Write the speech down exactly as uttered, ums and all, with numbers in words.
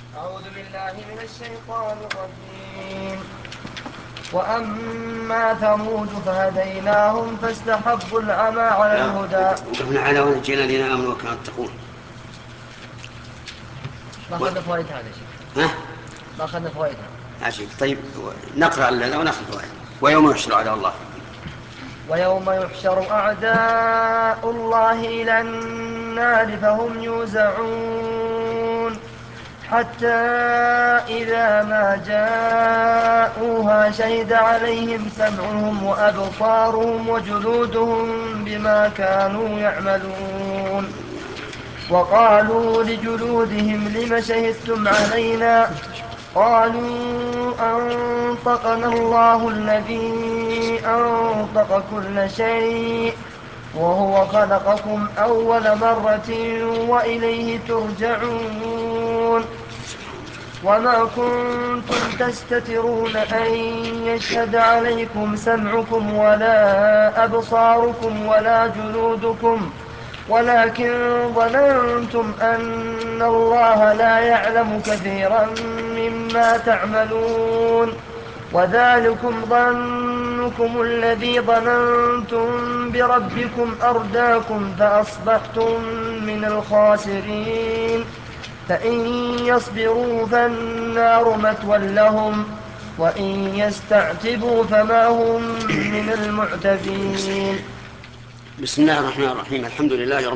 أعوذ بالله من الشيطان الرجيم. وأما ثمود فهديناهم فاستحبوا العمى على لا، الهدى. وقفنا على ونجينا الذين آمنوا وكانوا يتقون. ما و... أخذنا فوائد هذا شيء. ها؟ ما أخذنا فوائدها. عجيب. طيب نقرأ هذا ونأخذ فوائد. ويوم يحشر على الله. ويوم يحشر أعداء الله إلى النار فهم يوزعون حتى إذا ما جاءوها شهد عليهم سمعهم وأبصارهم وجلودهم بما كانوا يعملون. وقالوا لجلودهم لم شهدتم علينا؟ قالوا أنطقنا الله الذي أنطق كل شيء وهو خلقكم أول مرة وإليه ترجعون. وما كنتم تستترون أن يشهد عليكم سمعكم ولا أبصاركم ولا جلودكم ولكن ظننتم أن الله لا يعلم كثيرا مما تعملون وذلكم ظنكم الذي ظننتم بربكم أرداكم فأصبحتم من الخاسرين. فإن يصبروا فالنار مثوى لهم وإن يستعتبوا فما هم من المعتبين. بسم الله الرحمن الرحيم. الحمد لله رب